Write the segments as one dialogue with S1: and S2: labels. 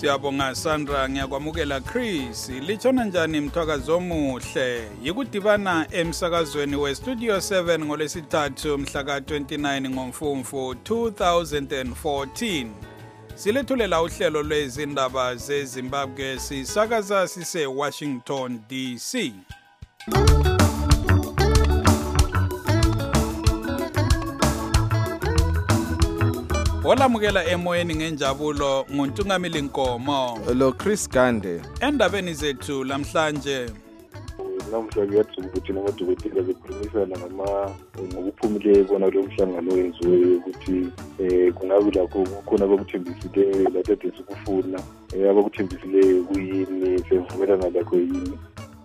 S1: Siyabonga Sandra, ngiyakwamukela Chris. Litshona njani mthwakazi omuhle? Yikudibana emsakazweni weStudio 7 ngolesithathu mhla ka-29 ngoMfumfu 2014. Silethulela uhlelo lwezindaba zeZimbabwe sisakaza sise Washington DC. Olamukela emoyeni ngenjabulo nguNtungamili Nkomo
S2: lo Chris Gande.
S1: Endabeni zethu lamhlanje
S3: namhla kuyathi ukuthi namadokotela bekhulumisana ngokuphumile bona lo mhlangano wenziwe ukuthi kungabe lakho kukhona abakuthembisile lakade sikufuna abakuthembisile kuyini sevumelana lakho yini.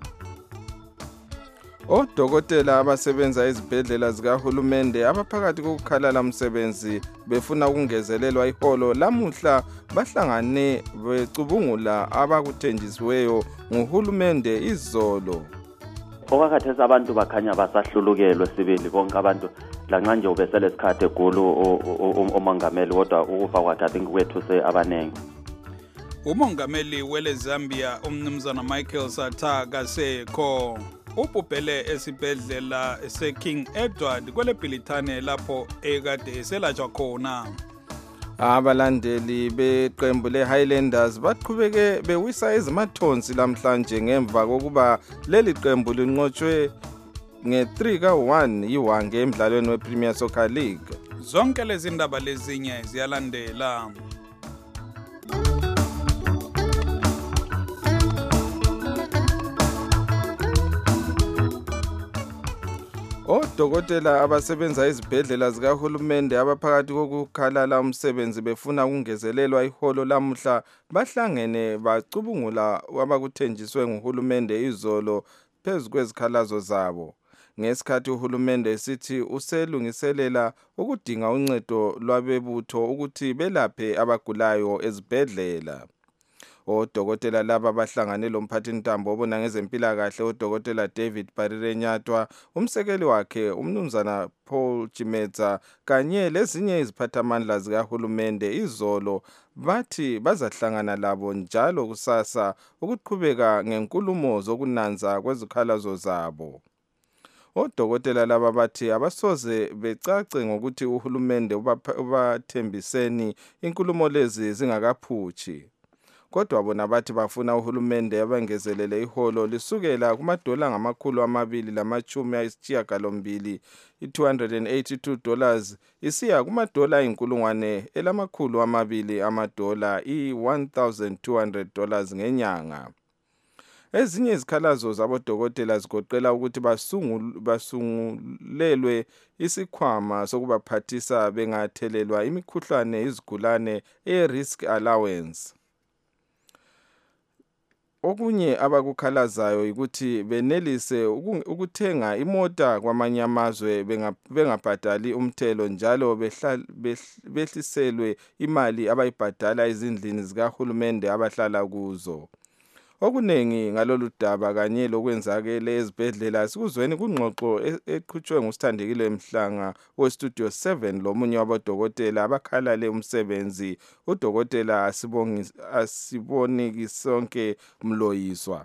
S2: Odokotela abasebenza ezibhedlela zikahulumende abaphakathi kokukhalala umsebenzi befuna ukungezelelwa iholo lamuhla bahlangane becubungula abakuthenjisiweyo nguhulumende izolo.
S4: Okwakhathesi abantu bakhanya basahlulukelwe sibili bonke abantu lanxa nje ubesele sikhathe egulu umongameli kodwa ukufa kwakhe I think kwethuse abanengi.
S1: Umongameli wele Zambia umnumzana Michael Sata Seko ubhubhele esibhedlela seKing Edward kwele Bhilithane lapho ekade eselatshwa khona.
S2: Abalandeli beqembu leHighlanders baqhubeke bewisa ezimathonsi lamhlanje ngemva kokuba leli qembu linqotshwe nge-3-1 yiWange emdlalweni wePremier Soccer League.
S1: Zonke lezi ndaba lezinye ziyalandela.
S2: Odokotela abasebenza ezibhedlela zikahulumende abaphakathi kokukhalala umsebenzi befuna ukungezelelwa iholo lamuhla bahlangene bacubungula abakuthenjiswe nguhulumende izolo phezu kwezikhalazo zabo. Ngesikhathi uhulumende sithi uselungiselela ukudinga uncedo lwabebutho ukuthi belaphe abagulayo ezibhedlela. Odokotela laba bahlangane lomphathintambo obona ngezempilakahle uDokotela David Barirenyatwa, umsekeli wakhe umnumzana Paul Chimetsa kanye lezinye iziphathamandla zikahulumende izolo bathi bazahlangana labo njalo kusasa ukuqhubeka ngenkulumo zokunanza kwezikhalazo zabo. Odokotela laba bathi abasoze becace ngokuthi uhulumende ubathembiseni inkulumo lezi zingakaphuthi. Kodwa bona bathi bafuna uhulumende abangezelele iholo lisukela kumadola $280 $282 isiya kumadola $1,200 $1,200 ngenyanga. Ezinye izikhalazo zabodokotela zigoqela ukuthi basungulelwe isikhwama sokubaphathisa bengathelelwa imikhuhlane izigulane risk allowance. Okunye abakukhalazayo ukuthi benelise ukuthenga imota kwamanye amazwe bengabhadali umthelo njalo behliselwe imali abayibhadala ezindlini zikahulumende abahlala kuzo. Okunengi ngalolu daba kanye lokwenzakele ezibhedlela sikuzweni kungxoxo eqhutshwe ngusithandekile Mhlanga weStudio 7 lomunye wabodokotela abakhalale umsebenzi uDokotela Asibonekisonke Mloyiswa.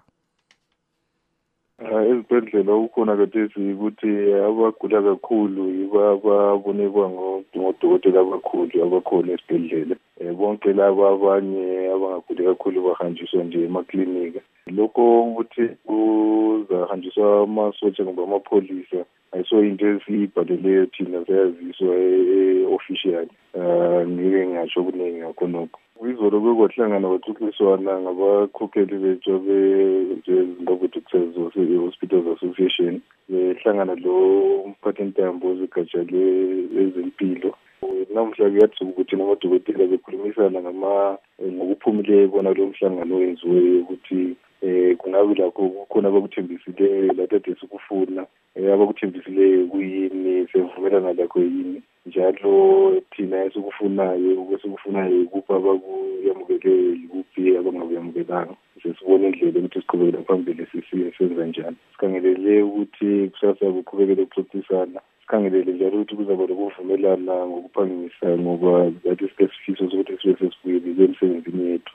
S3: Ezibhedlela ukhona kathesi ukuthi abagula kakhulu babonekwa ngodokotela abakhona esibhedlela. Bonke laba abanye abangaguli kakhulu bahanjiswa nje emaklinika. Lokho ukuthi kuzahanjiswa amasotsha ngoba amapholisa ayiso into esiyibhaleleyo thina sayaziswa official. Ngike ngasho okuningi ngakhonokho. Izolo bekwahlangana baxoxiswana ngabakhokheli bethu beZimbabwe Doctors Hospitals Association behlangana lo mphathintambo wegatsha lezempilo. Namhla kuyathi ukuthi namadokotela bekhulumisana ngokuphumile bona lo mhlangano wenziwe ukuthi kungabe lakho kukhona abakuthembisile lakade sikufuna abakuthembisile kuyini sevumelana lakho yini njalo thina esikufunayo kuphi abakuyamukele yikuphi abangakuyamukelanga. Sesibona indlela ukuthi siqhubekela phambili senza njani. Sikhangelele ukuthi kusasa kuqhubekele ukuxoxisana. Sikhangelele njalo ukuthi kuzaba lokuvumelana ngokuphangisa ngoba that is the sifiso sokuthi sibe sesibuyele emsebenzini yethu.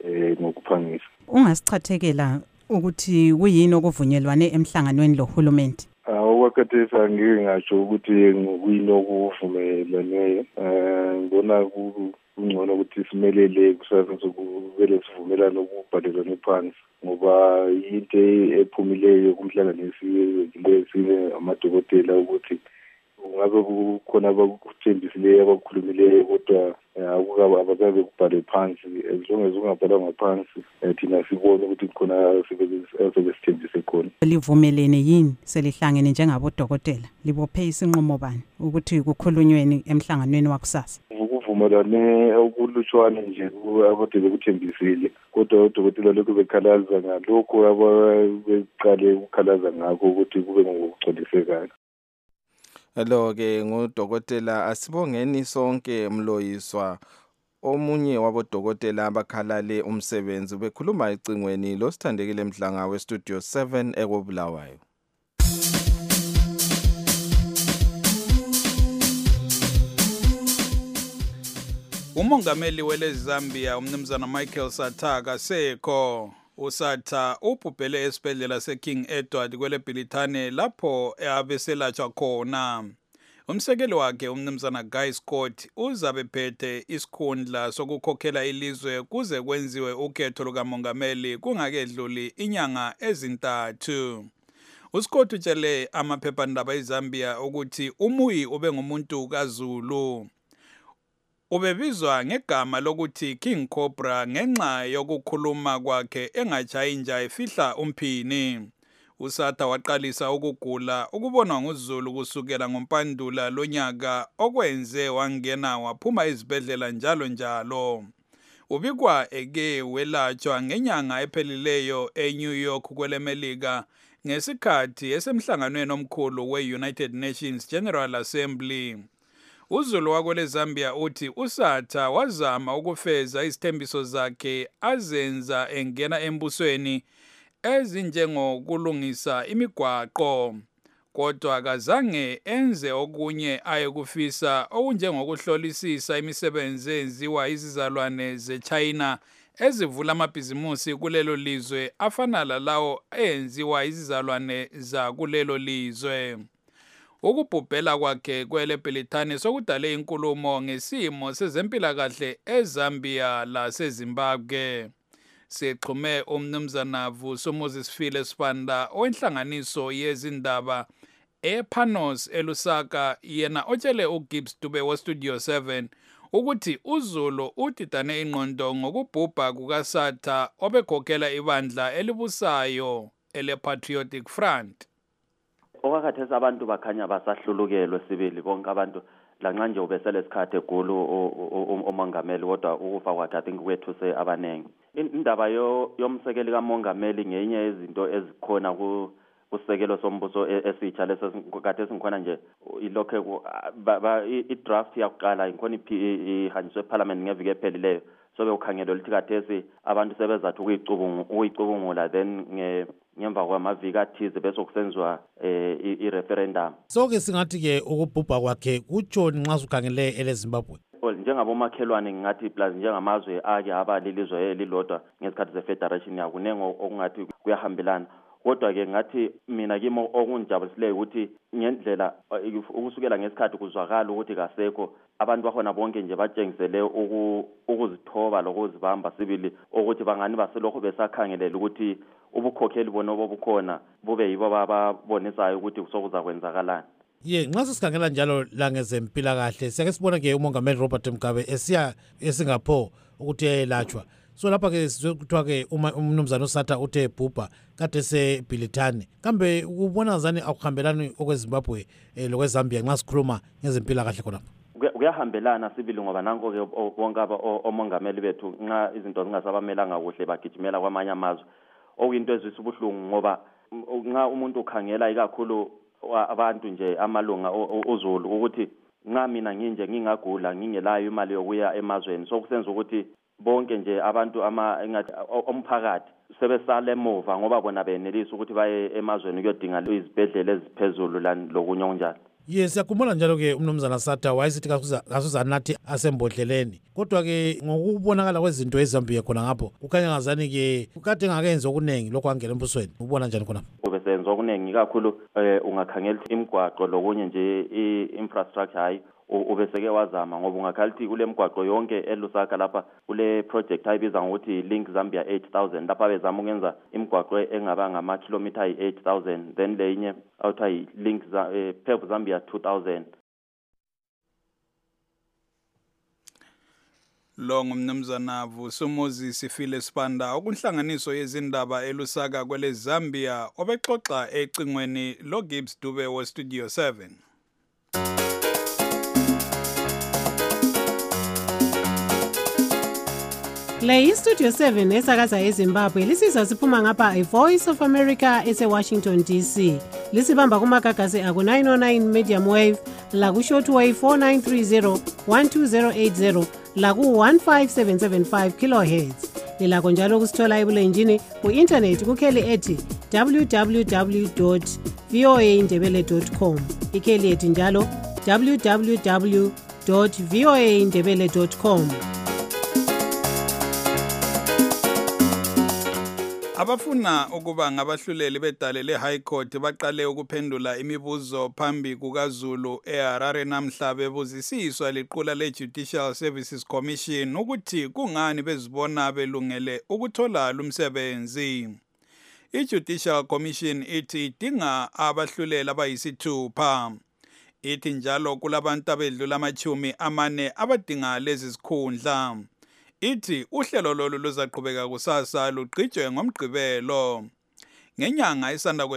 S3: ngokuphangisa.
S5: Ungasichathekela ukuthi kuyini okuvunyelwane emhlanganweni lohulumeni?
S3: Okwakhathesi angeke ngasho ukuthi kuyini okuvumelane. Ngibona kungcono ukuthi simelele kusasa sokuvele sivumelane ukubhalelana phansi, ngoba into ephumileyo kumhlanganisi leyo amadokotela ukuthi ngabe kukhona abakuthembisileyo abakukhulumileyo kodwa abakabe kubhale phansi. As long as ungabhalanga phansi thina sibone ukuthi khona sebesithembise khona.
S5: Livumelene yini selihlangene njengabodokotela? Libophe isinqumo bani ukuthi kukhulunyweni emhlanganweni wakusasa?
S3: Ukuvumelane okulutshwane nje abade bekuthembisile, kodwa odokotela lokhu bekhalaza ngalokho ababeqale ukukhalaza ngakho ukuthi kube ngokugcolisekayo.
S2: Lo-ke ngudokotela Asibongeni Sonke Mloyiswa, omunye wabodokotela abakhalale umsebenzi, bekhuluma ecingweni loSithandekile Mhlanga weStudio 7 eKobulawayo.
S1: Umongameli weleZambia umnumzana Michael Sathaka sekho. USatha ubhubhele esibhedlela seKing Edward kwele Bhilithane lapho abeselatshwa khona. Umsekeli wakhe umnumzana Guy Scott uzabe phethe isikhundla sokukhokhela ilizwe kuze kwenziwe ukhetho lukamongameli kungakedluli inyanga ezintathu. uScott utshele amaphephandaba eZambia ukuthi umuyi ube ngumuntu kaZulu. Ubebizwa ngegama lokuthi King Cobra ngenxa yokukhuluma kwakhe engatshayi nja efihla umphini. USatha waqalisa ukugula ukubonwa nguZulu kusukela ngoMpandula lonyaka okwenze wangena waphuma izibhedlela njalo. Ubikwa eke welatshwa ngenyanga ephelileyo eNew York kwelemelika ngesikhathi esemhlanganweni omkhulu we-United Nations General Assembly. uZulu wakwele Zambia uthi uSatha wazama ukufeza izithembiso zakhe azenza engena embusweni ezinjengokulungisa imigwaqo, kodwa akazange enze okunye ayekufisa okunjengokuhlolisisa imisebenzi enziwa izizalwane zeChina ezivula amabhizimusi kulelo lizwe afana lalawo enziwa izizalwane za kulelo lizwe. Ukubhubhela kwakhe kwele Bhilithane sokudale inkulumo ngesimo sezempilakahle eZambia laseZimbabwe. Sixhume umnumzana Vuso Moses File Sibanda owenhlanganiso yezindaba ePanos eLusaka, yena otshele uGibbs Dube weStudio 7 ukuthi uZulu udidane ingqondo ngokubhubha kukaSatha obekhokhela ibandla elibusayo ele-Patriotic Front.
S4: Okwakhathesi abantu bakhanya basahlulukelwe sibili bonke abantu lanxa nje ubesele isikhathi egulu umongameli kodwa ukufa kwakhe I think kwethuse abanengi. Indaba yomsekeli kamongameli ngenye yezinto ezikhona kusekelo sombuso esitsha lesikhathi esingikhona nje ilokhe i-draft yakuqala inkhona ihanjiswe eParliament ngeviki ephelileyo sobe ukhangelwe lithi kathesi abantu sebezathi ukuyicubungula then ngemva kwamaviki athize bese kusenziwa i-referendum.
S6: Soke singathi ke ukubhubha kwakhe kutshoni nxa ukhangele eleZimbabwe?
S4: Njengabomakhelwane ngingathi plus njengamazwe ake aba lilizwe elilodwa ngesikhathi ze-federation yakunenge okungathi kuyahambelana. Kodwa ke ngathi mina kimi okunjabulisileyo ukuthi ngendlela ukusukela ngesikhathi kuzwakala ukuthi kasekho abantu bakhona bonke nje batshengisele ukuzithoba lokuzibamba sibili ukuthi bangani baselokho besakhangelela ukuthi ubukhokheli bona obukhona bube yibo bababonisayo ukuthi sokuzakwenzakalani.
S6: Nxa sisikhangela njalo la ngezempilakahle siyake sibona ke umongameli Robert Mugabe esiya eSingapore ukuthi eyelatshwa. So lapha ke kuthiwa ke umnumzana uSatha uthe bhubha kade seBhilithane. Kambe ubona zani akuhambelani okweZimbabwe lokweZambia nxa sikhuluma ngezempilakahle khona?
S4: Kuyahambelana sibili ngoba nanko ke bonke omongameli bethu nxa izinto zingasabamelanga kuhle bagijimela kwamanye amazwe. Okuyinto ezisubuhlungu ngoba nxa umuntu ukhangela ikakhulu abantu nje amalunga uZulu ukuthi nxa mina nginje ngingagula ngingelayo imali yokuya emazweni sokusenza ukuthi bonke nje abantu engathi omphakathi sebesale emuva ngoba bona benelisa ukuthi baye emazweni ukuyodinga izibhedlela eziphezulu lokunye okunjalo.
S6: Yes, yakhumbula njalo ke umnumzana Sata wayesithi kasuzanathi asembodleleni. Kodwa ke ngokubonakala kwezinto eZambia khona ngapho kukhanya ngazani ke ukade ngakenza okunengi lokho angena embusweni. Ubona njani khona?
S4: Ubesenza okunengi kakhulu ungakhangela imigwaqo lokunye nje i-infrastructure hayi ubeseke wazama ngoba ungakhalthi kule migwaqo yonke eLusaka lapha kule project ayibiza ngokuthi Link Zambia 8000 lapha bezama ukungenza imigwaqo engaba ngama kilometer yi-8000 then lenye awuthi Link Pep Zambia 2000.
S1: Lo ngumnumzana Vusomozi Sifile Sibanda okunhlanganiso yezindaba eLusaka kwele Zambia obexoxa ecingweni lo Gibbs Dube we Studio 7.
S7: Le Studio 7 esakaza eZimbabwe lisizwa siphuma ngapha iVoice of America eseWashington DC. Lisibamba kumagagasi aku 909 medium wave la ku shortwave 4930 12080 la ku 15775 kilohertz. Lilakho njalo kusithola ebulenjini ku internet kukheli ethi www.voaindebele.com. Ikheli ethi njalo www.voaindebele.com.
S1: Abafuna ukuba ngabahluleli bedale leHigh Court baqale ukuphendula imibuzo phambi kukaZulu eHarare namhla bebuzisiswa liqula leJudicial Services Commission ukuthi kungani bezibona belungele ukuthola lumsebenzi. iJudicial Commission ithi idinga abahluleli abayisithupha. Ithi njalo kulabantu abedlula ama-40 abadinga lezi zikhundla. Ithi uhlelo lolu luzaqhubeka kusasa lugqitshwe ngomgqibelo. Ngenyanga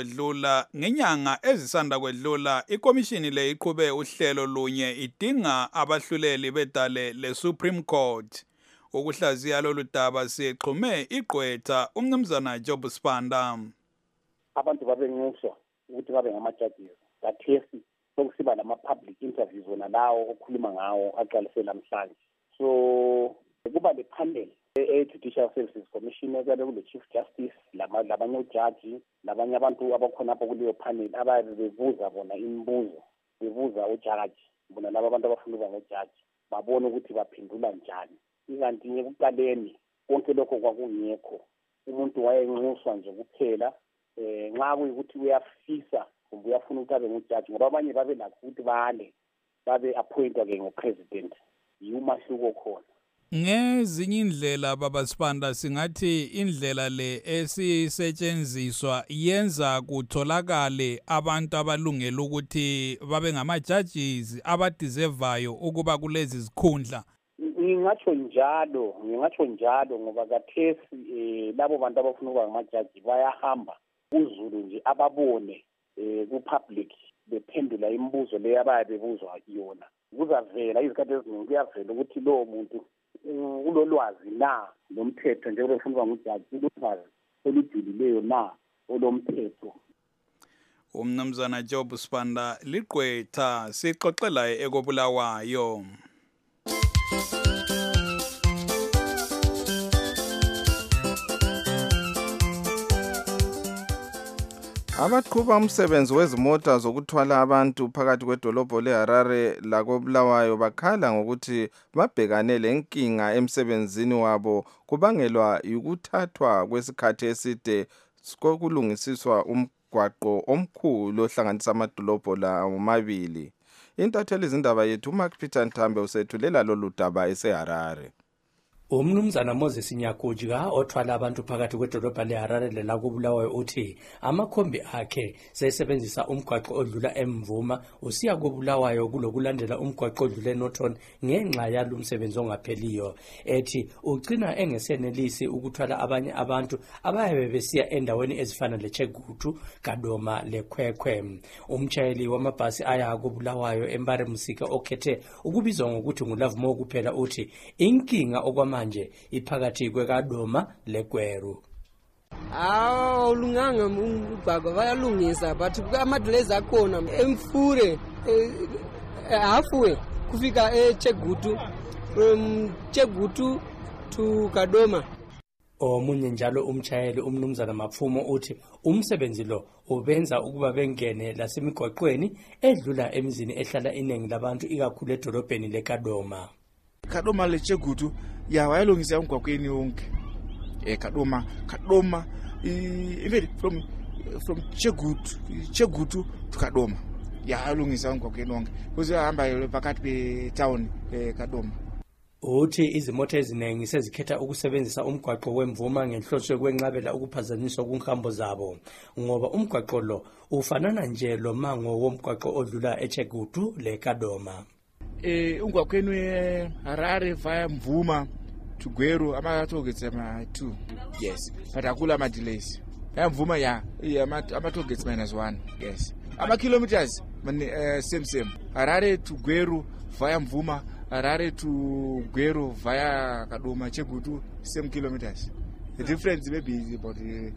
S1: ezisanda kwedlula ikomishini le iqhube uhlelo lunye idinga abahluleli bedale leSupreme Court. Ukuhlaziya lolu daba sixhume igqwetha umnumzana Job Sibanda.
S8: Abantu babenxuswa ukuthi babe ngamajaji. Bathesi sokusiba nama-public interviews wona lawo okhuluma ngawo aqalise namhlanje. So kuba le panel e-Judicial Services Commission ekade kule Chief Justice labanye ujaji labanye abantu abakhona apho kuleyo panel ababe bebuza bona imibuzo bebuza ujaji bona laba abantu abafuna ukuba ngojaji babone ukuthi baphendula njani. Ikanti ekuqaleni konke lokho kwakungekho, umuntu wayenxuswa nje kuphela nxa kuyikuthi uyafisa kumbe uyafuna ukuthi abe ngujaji ngoba abanye babe lakho ukuthi babe appointwa ke ngo-president. Yumahluko khona.
S1: Ngezinye indlela baba Sibanda singathi indlela le esisetshenziswa yenza kutholakale abantu abalungela ukuthi babe ngama-judges abadeservayo ukuba kulezi zikhundla.
S8: Ngingatsho njalo ngoba kathesi labo bantu abafuna ukuba ngamajaji bayahamba uZulu nje ababone ku-public bephendula imibuzo leyo abayabe bebuzwa yona. Kuzavela izikhathi eziningi kuyavela ukuthi lowo muntu ulolwazi na lomthetho njengoba ufuna ukuba ngujaji, ulolwazi olujulileyo na olomthetho.
S1: Umnumzana Job Sibanda liqwetha sixoxela ekobulawayo.
S2: Abaqhuba umsebenzi wezimota zokuthwala abantu phakathi kwedolobho leHarare lakobulawayo bakhala ngokuthi babhekane lenkinga emsebenzini wabo kubangelwa ukuthathwa kwesikhathi eside kokulungisiswa umgwaqo omkhulu ohlanganisa amadolobho la omabili. Intatheli izindaba yethu uMark Peter Ntambe usethulela lolu daba eseHarare.
S9: Umnumzana Moses Nyakujika othwala abantu phakathi kwedolobha leHarare lakobulawayo uthi amakhombi akhe sesebenzisa umgwaqo odlula eMvuma usiya kobulawayo kulokulandela umgwaqo odlula eNorton ngenxa yalomsebenzi ongapheliyo. Ethi ugcina engesenelisi ukuthwala abanye abantu abayabe besiya endaweni ezifana leChegutu, Kadoma leKwekwem. Umtshayeli wamabhasi aya kobulawayo eMbare Musika okhethe ukubizwa ngokuthi nguLavmo kuphela uthi inkinga okwama manje iphakathi kweKadoma leKweru.
S10: Awulunganga umgwaqo bayalungisa but amadelays akhona emfure halfway kufika eChegutu, from Chegutu to Kadoma.
S9: Omunye njalo umtshayeli umnumzana Mapfumo uthi umsebenzi lo ubenza ukuba bengene lasemigwaqweni edlula emizini ehlala iningi labantu ikakhulu edolobheni leKadoma.
S11: Kadoma leChegutu ya wayalungisa umgwaqweni wonke. Kadoma even from Chegutu to Kadoma. Ya alungisa umgwaqweni wonke. Kuze hamba phakathi kwetown Kadoma.
S9: Uthi izimoto eziningi sezikhetha ukusebenzisa umgwaqo wemvuma ngenhloso yokwenqabela ukuphazanyiswa kunhambo zabo ngoba umgwaqo lo ufanana nje lo mango womgwaqo odlula eChegutu leKadoma.
S11: Umgwaqweni weHarare via Mvuma to Gweru ama-targets ama-2. Yes, but akula ama-delays. Mvuma ama-targets -1. Yes, ama-kilometers same. Harare to Gweru via Mvuma, Harare to Gweru via Kadoma Chegutu, same kilometers. The difference maybe is about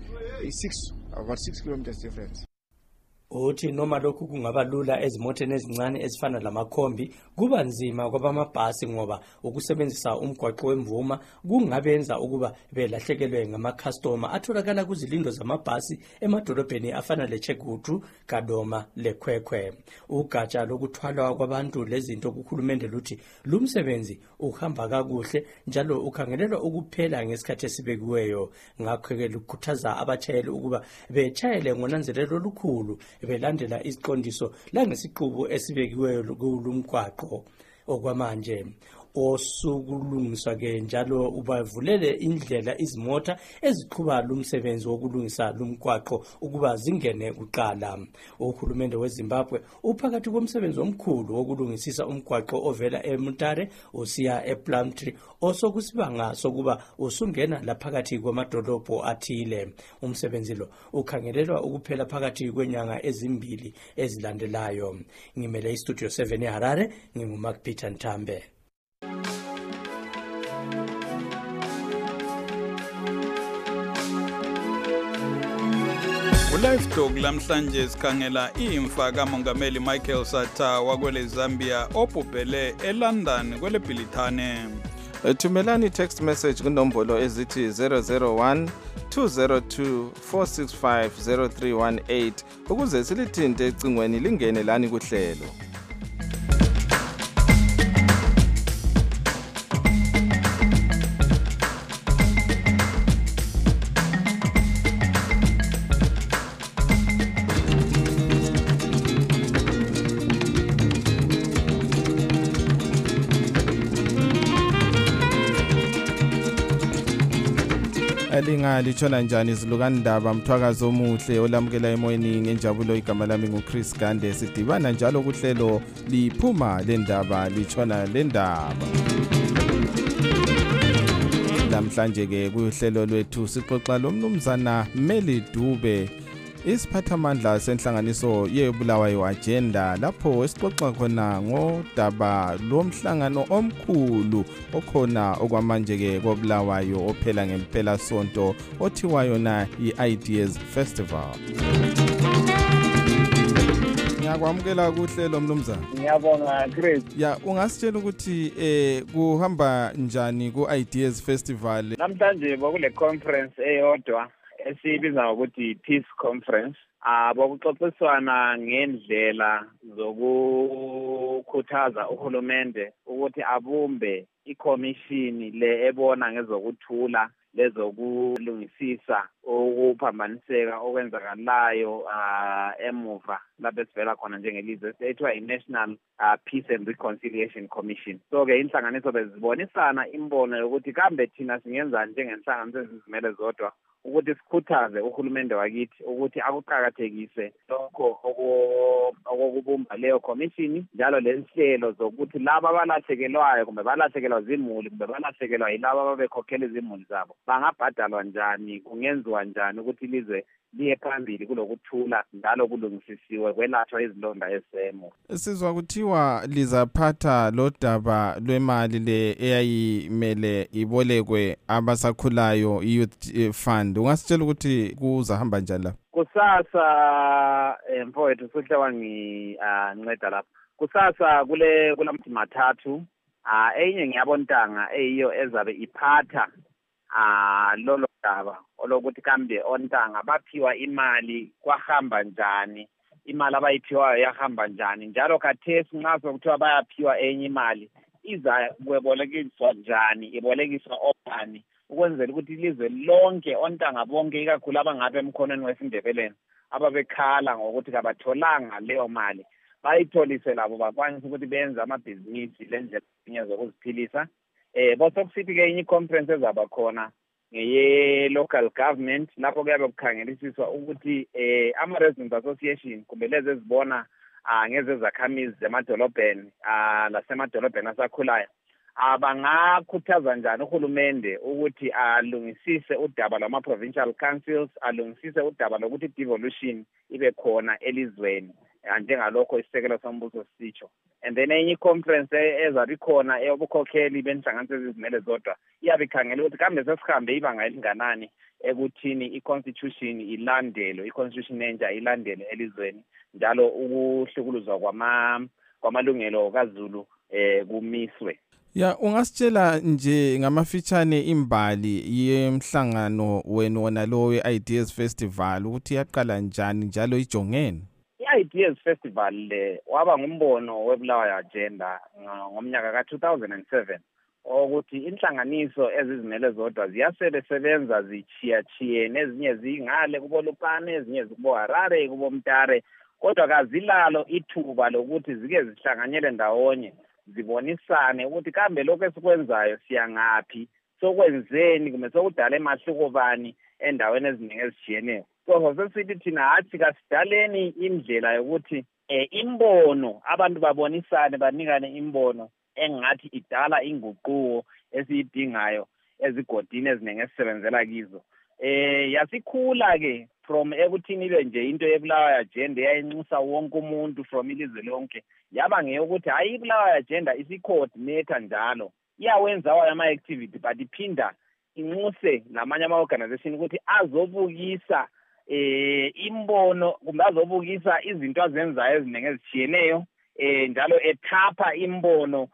S11: 6 kilometers difference.
S9: Uthi noma lokhu kungaba lula ezimoteni ezincane ezifana lamakhombi kuba nzima kwabamabhasi ngoba ukusebenzisa umgwaqo wemvuma kungabenza ukuba belahlekelwe ngama-customer atholakala kuzilindo zamabhasi emadolobheni afana leChegutu, Kadoma leKwekwe. Ugatsha lokuthwalwa kwabantu lezinto kuhulumende luthi lumsebenzi uhamba kakuhle njalo ukhangelelwa ukuphela ngesikhathi esibekiweyo. Ngakho-ke lukhuthaza abatshayeli ukuba betshayele ngonanzelelo olukhulu belandela iziqondiso langesiqubu esibekiweyo kulumgwaqo. Okwamanje osukulungiswa ke njalo ubavulele indlela izimota eziqhuba lumsebenzi wokulungisa lumgwaqo ukuba zingene kuqala. Uhulumende weZimbabwe uphakathi komsebenzi omkhulu wokulungisisa umgwaqo ovela eMutare usiya ePlumtree osokusibanga sokuba usungena laphakathi kwamadolobho athile. Umsebenzi lo ukhangelelwa ukuphela phakathi kwenyanga ezimbili ezilandelayo. Ngimele iStudio 7 eHarare, nginguMark Peter Ntambe.
S1: Live Talk lamhlanje sikhangela imfa kaMongameli Michael Sata wakwele Zambia obhubhele eLondon kwele Bhilithane.
S2: Thumelani text message kunombolo ezithi 001 202 465 0318 ukuze silithinte ecingweni lingene lani kuhlelo. Elinga litshona njani izilukandaba mthwakazo omuhle olamukela emoyeni ngenjabulo igama lami nguChris Gande sidibana njalo kuhlelo liphuma lendaba litshona lendaba. Namhlanje ke kuhlelo lwethu sixoxa lomnumzana Meli Dube isiphathamandla senhlanganiso yeBulawayo Agenda lapho esixoxa khona ngodaba lomhlangano omkhulu okhona okwamanje ke koBulawayo ophela ngempela sonto othiwa yona iIdeas Festival. Ngiyakwamukela kuhlelo mnumzana.
S8: Ngiyabonga Chris.
S2: Ya ungasitshela ukuthi kuhamba njani kuIdeas Festival?
S8: Namhlanje bokule conference eyodwa esibiza ukuthi Peace Conference bokuxoxiswana ngendlela zokukhuthaza uhulumende ukuthi abumbe ikomishini le ebona ngezokuthula lezokulungisisa ukuphambaniseka okwenzakalayo emuva lapho esivela khona njengelizwe ethiwa i-National Peace and Reconciliation Commission. So-ke inhlanganiso bezibonisana imbono yokuthi kambe thina singenza njengenhlanganiso ezizimele zodwa ukuthi sikhuthaze uhulumende wakithi ukuthi akuqhakathekise lokho okubumba leyo commission njalo lenhlelo zokuthi laba abalahlekelwayo kumbe balahlekelwa zimuli kumbe balahlekelwa yilabo ababekhokhela izimuli zabo bangabhadalwa njani, kungenziwa njani ukuthi ilizwe liye phambili kulokuthula njalo kulungisisiwe kwelatshwa izilonda esemo.
S2: Sizwa kuthiwa lizaphatha lo daba lwemali le eyayimele ibolekwe abasakhulayo i-Youth Fund. Ungasitshela ukuthi kuzahamba njani lapho?
S8: Kusasa mfowethu futhi wanginceda lapho. Kusasa kulamthi mathathu enye ngiyabontanga eyiyo ezabe iphatha
S12: lolo daba olokuthi kambe ontanga baphiwa imali kwahamba njani, imali abayiphiwayo yahamba njani, njalo khathesi nxa sokuthiwa bayaphiwa enye imali iza kwebolekiswa njani, ibolekiswa obani, ukwenzela ukuthi ilizwe lonke ontanga bonke ikakhulu abangabe emkhonweni wesindebeleni ababekhala ngokuthi kabatholanga leyo mali bayitholise labo bakwanise ukuthi benze amabhizinisi lendlela zokuziphilisa. Bosokusithi-ke enye i-conference ezaba khona ngeye-local government lapho kuyabe kukhangelisiswa ukuthi ama-residents association kumbe lezi ezibona ngezezakhamizi zemadolobheni lasemadolobheni asakhulayo bangakhuthaza njani uhulumende ukuthi alungisise udaba lwama-provincial councils, alungisise udaba lokuthi devolution ibe khona elizweni njengalokho isisekelo sombuso sisitsho. And then enye i-conference ezabe ikhona eyobukhokheli benhlanganiso ezizimele zodwa iyabe ikhangela ukuthi kambe sesihambe ibanga elinganani ekuthini i-constitution ilandelwe, i-constitution entsha ilandele elizweni, njalo ukuhlukuluzwa kwamalungelo kaZulu kumiswe.
S2: Ya, ungasitshela nje ngamafitshane imbali yemhlangano wenu wona lo we-Ideas Festival ukuthi yaqala njani njalo ijongeni?
S12: I-Ideas Festival waba ngumbono weBulawayo Agenda ngomnyaka ka-2007 ukuthi inhlanganiso ezizimele zodwa ziyasebenza zichiyachiyene, ezinye zingale kubo Lupane, ezinye zikubo Harare, kubo Mtare, kodwa kazilalo ithuba lokuthi zike zihlanganyele ndawonye zibonisane ukuthi kambe lokho esikwenzayo siyangaphi, sokwenzeni kumbe sokudala emahluko bani endaweni eziningi ezishiyeneyo. So sesithi thina athi kasidaleni indlela yokuthi imbono abantu babonisane banikane imbono engathi idala inguquko esiyidingayo ezigodini eziningi esisebenzela kizo. Yasikhula ke from ekuthini ibe nje into yeBulawayo Agenda eyayinxusa wonke umuntu from ilizwe lonke yaba ngeyokuthi hayi iBulawayo Agenda isi-coordinator njalo iyawenza awayo ama-activity but iphinda inxuse namanye ama-organization ukuthi azobukisa imbono kumbe azobukisa izinto azenzayo eziningi ezishiyeneyo njalo ethapha imbono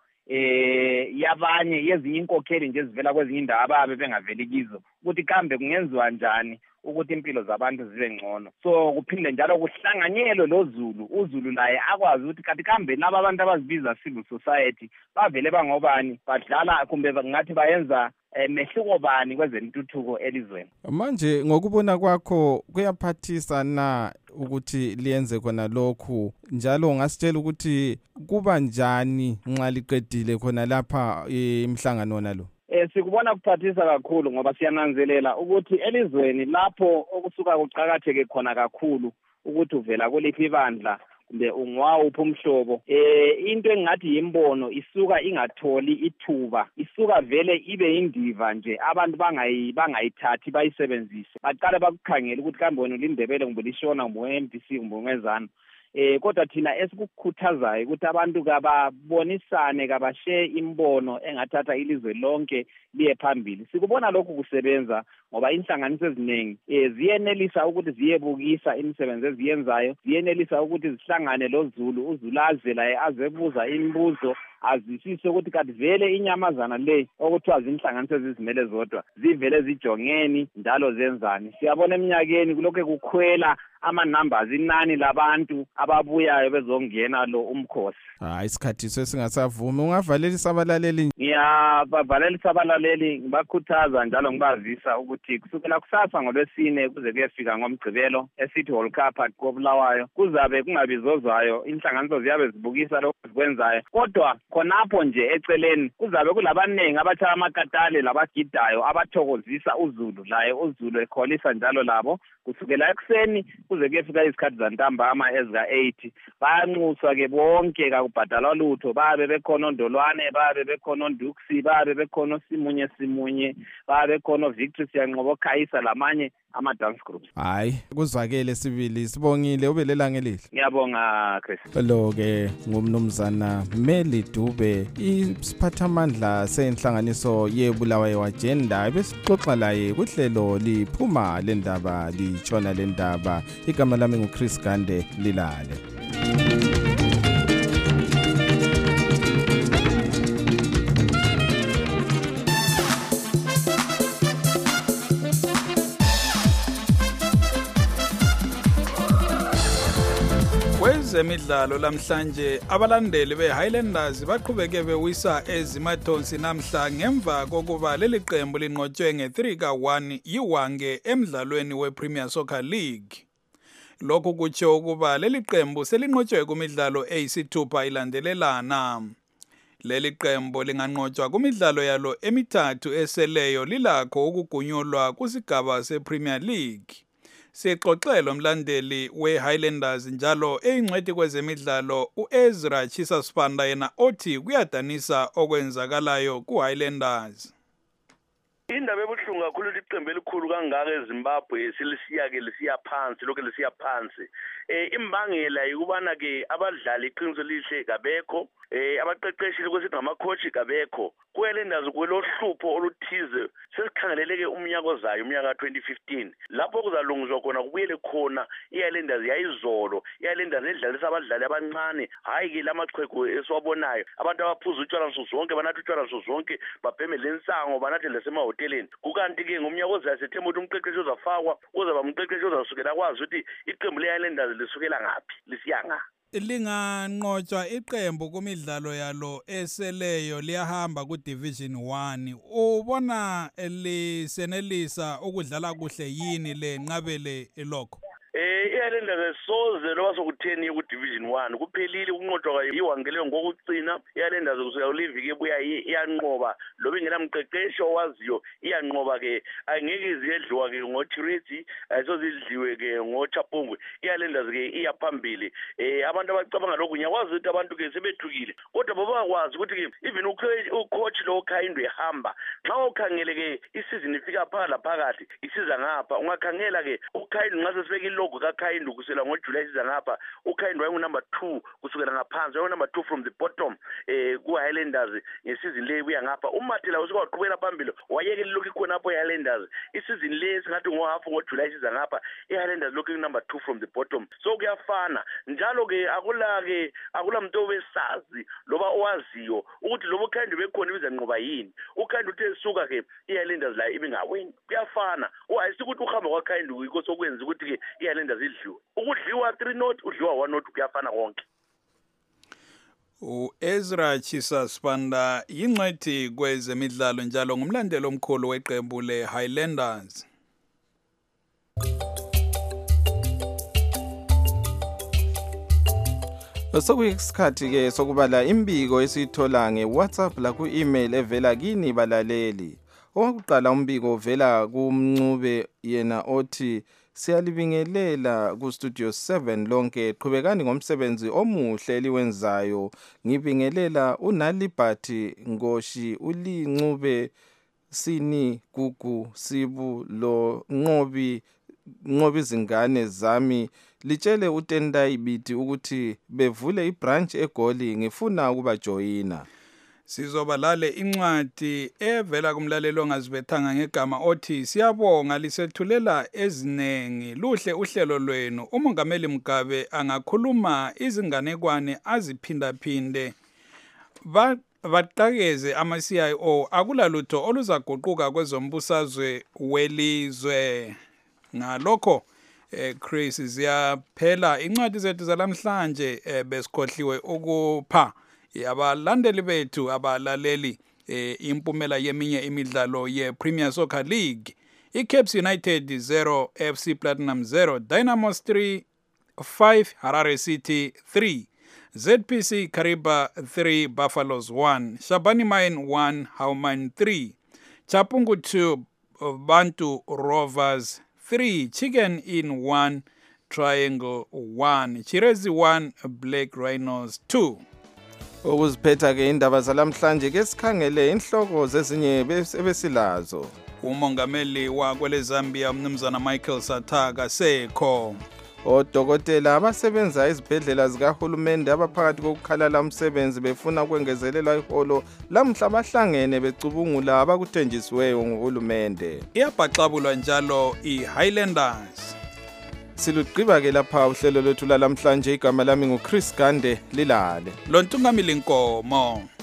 S12: yabanye yezinye inkokheli nje ezivela kwezinye indawo ababe bengaveli kizo ukuthi kambe kungenziwa njani ukuthi impilo zabantu zibe ngcono. So kuphinde njalo kuhlanganyelwe loZulu, uZulu laye akwazi ukuthi kanti kambe laba abantu abazibiza civil society bavele bangobani, badlala kumbe ngathi bayenza mehluko bani kwezentuthuko elizweni.
S2: Manje ngokubona kwakho kuyaphathisa na ukuthi liyenze khona lokhu, njalo ngasitshela ukuthi kuba njani nxa liqedile khona lapha imhlangano wona lo?
S12: Sikubona kuphathisa kakhulu ngoba siyananzelela ukuthi elizweni lapho okusuka kuqhakatheke khona kakhulu ukuthi uvela kuliphi ibandla kumbe ungwawuphi umhlobo, into engathi yimbono isuka ingatholi ithuba, isuka vele ibe indiva nje abantu bangayithathi bayisebenzise, baqale bakukhangela ukuthi kambe wena uliNdebele kumbe lishona kumbe we-MDC kumbe ungezana. Kodwa thina esikukhuthazayo ukuthi abantu kababonisane, kabashare imbono engathatha ilizwe lonke liye phambili. Sikubona lokhu kusebenza ngoba inhlanganiso eziningi ziyenelisa ukuthi ziyebukisa imisebenzi eziyenzayo, ziyenelisa ukuthi zihlangane loZulu, uZulu azela azebuza imibuzo azisise ukuthi kanti vele inyamazana le okuthiwa zinhlanganiso ezizimele zodwa zivele zijongeni njalo zenzani. Siyabona eminyakeni kulokho kukhwela ama-numbers, inani labantu ababuyayo bezongena lo umkhosi.
S2: Isikhathi sesingasavumi, ungavalelisa abalaleli?
S12: Ngiyabavalelisa abalaleli, ngibakhuthaza njalo ngibazisa ukuthi kusukela kusasa ngoLwesine kuze kuyefika ngoMgqibelo eCity Hall Car Park koBulawayo kuzabe kungabizozwayo, inhlanganiso ziyabe zibukisa lokho zikwenzayo, kodwa khonapho nje eceleni kuzabe kulabaningi abathatha amakatale labagidayo abathokozisa uZulu, laye uZulu ekholisa njalo labo kusukela ekuseni kuze kuyefika izikhathi zantambama ezika-8. Bayanxuswa ke bonke, kakubhadalwa lutho, babe bekhona oNdolwane, babe bekhona oNduksi, babe bekhona Simunye, babe bekhona Victory Siyanqobo Khayisa lamanye ama-dance groups.
S2: Hayi, kuzwakele sibili, sibongile, ubelela ngelihle.
S12: Ngiyabonga Chris.
S2: Lo-ke ngumnumzana Meli Dube, isiphathamandla senhlanganiso yeBulawayo Agenda, ebesixoxa laye kuhlelo liphuma lendaba litshona lendaba. Igama lami nguChris Gande, lilale.
S1: Kwezemidlalo lamhlanje abalandeli beHighlanders baqhubeke bewisa ezimathonsi namhla ngemva kokuba leli qembu linqotshwe nge-3-1 yiwange emdlalweni wePremier Soccer League. Lokhu kutsho ukuba leli qembu selinqotshwe kumidlalo eyisithupha ilandelelana. Leli qembu linganqotshwa kumidlalo yalo emithathu eseleyo lilakho ukugunyulwa kusigaba sePremier League. Sixoxelo mlandeli weHighlanders njalo eyingcwethi kwezemidlalo uEzra Chisasipanda yena othi kuyadanisa okwenzakalayo kuHighlanders.
S13: Indaba ebuhlungu kakhulu iqembu elikhulu kangaka eZimbabwe selisiyake lisiya phansi lokho lisiya phansi. Imbangela yikubana ke abadlali iqiniso lihle kabekho, abaqeqeshi lokusithi ngamacoach kabekho. KuHighlanders kwelohlupho oluthize sesikhangeleleke umnyaka ozayo umnyaka 2015 lapho kuzalungizwa khona kubuyele khona iHighlanders yayizolo. iHighlanders edlalisa abadlali abancane hayi ke lamaxhegu esiwabonayo abantu abaphuza utshwala nsuku zonke banatha utshwala nsuku zonke babheme lensango banathe lasemahoteleni. Kukanti ke ngomnyaka ozayo sethemba ukuthi umqeqeshi uzafakwa uzaba umqeqeshi ozasukela kwazi ukuthi iqembu leHighlanders lisukela ngaphi lisiya ngaphi.
S1: Linganqotshwa iqembu kumidlalo yalo eseleyo liyahamba kuDivision 1. Ubona lisenelisa ukudlala kuhle yini lenqabele lokho?
S13: iHighlanders soze loba sokutheni kuDivision 1 kuphelile ukunqotshwa yiwangele ngokucina. iHighlanders kusuka uliviki ebuya iyanqoba loba ingelamqeqeshi owaziyo iyanqoba ke angeke izidliwa ke ngoThirezi ayisozidliwe ke ngoChapungwe. iHighlanders ke iyaphambili. Abantu abacabanga lokhu ngiyakwazi ukuthi abantu ke sebethukile kodwa babakwazi ukuthi ke even ucoach lo Khayindwe ehamba nxa ukhangele ke isizini ifika phakathi isiza ngapha ungakhangela ke uKhayindwe nxa sesibeka ilogo kaKhayindwe kusela ngoJuly isiza ngapha. uKhayindwe wayengumber 2 kusukela ngaphansi wayengumber 2 from the bottom kuHighlanders ngesizini le buya ngapha. uMatela usikwaqhubela phambili wayeke lokhu khona apho iHighlanders isizini le singathi ngohalf ngoJuly isiza ngapha iHighlanders lokhu number 2 from the bottom. So kuyafana njalo ke akula muntu obesazi loba owaziyo ukuthi lobo Khayindwe bekhona bizanqoba yini. uKhayindwe uthe suka ke iHighlanders la ibingawini. Kuyafana ayisikuthi uhamba kwaKhayindwe yikho sokwenza ukuthi ke iHighlanders idliwe. Ukudliwa 3-0 udliwa 1-0 kuyafana konke.
S1: uEzra Chisasipanda yingcwethi kwezemidlalo njalo ngumlandeli omkhulu weqembu leHighlanders.
S2: Sokuyisikhathi ke sokubala imbiko esithola ngeWhatsApp la ku-email evela kini balaleli. Owakuqala umbiko uvela kuMncube yena othi siyalibingelela ku Studio 7 lonke qhubekani ngomsebenzi omuhle eliwenzayo. Ngibingelela uNalibhathi Ngoshi uliNcube Sini Gugu Sibu lo Nqobi izingane zami litshele uTendai Biti ukuthi bevule ibranch eGoli ngifuna ukuba joyina.
S1: Sizobalale incwadi evela kumlaleli ongazibethanga ngegama othi siyabonga lisethulela ezinengi luhle uhlelo lwenu. uMongameli Mugabe angakhuluma izinganekwane aziphindaphinde baqakeze ama-CIO akulalutho oluzaguquka kwezombusazwe welizwe. Ngalokho Chris ziyaphela incwadi zethu zalamhlanje besikhohliwe ukupha abalandeli bethu abalaleli impumela yeminye imidlalo yePremier Soccer League. iCaps United 0 FC Platinum 0 Dynamos 3 5 Harare City 3 ZPC Kariba 3 Buffaloes 1 Shabani Mine 1 Hauman 3 Chapungu 2 Bantu Rovers 3 Chicken Inn 1 Triangle 1 Chirezi 1 Black Rhinos 2.
S2: Ukuziphetha ke indaba zalamhlanje ke sikhangele inhloko zezinye ebesilazo.
S1: uMongameli wakwele Zambia umnumzana Michael Sataka sekho.
S2: Odokotela abasebenza ezibhedlela zikahulumende abaphakathi kokukhalala umsebenzi befuna ukwengezelelwa iholo lamhla bahlangene becubungula abakuthenjisiweyo nguhulumende.
S1: Iyabhaxabulwa njalo iHighlanders.
S2: Siluqhiba ke lapha uhlelo lwethu lalamhlanje igama lami nguChris Gande lilale.
S1: Lontungamili Nkomo.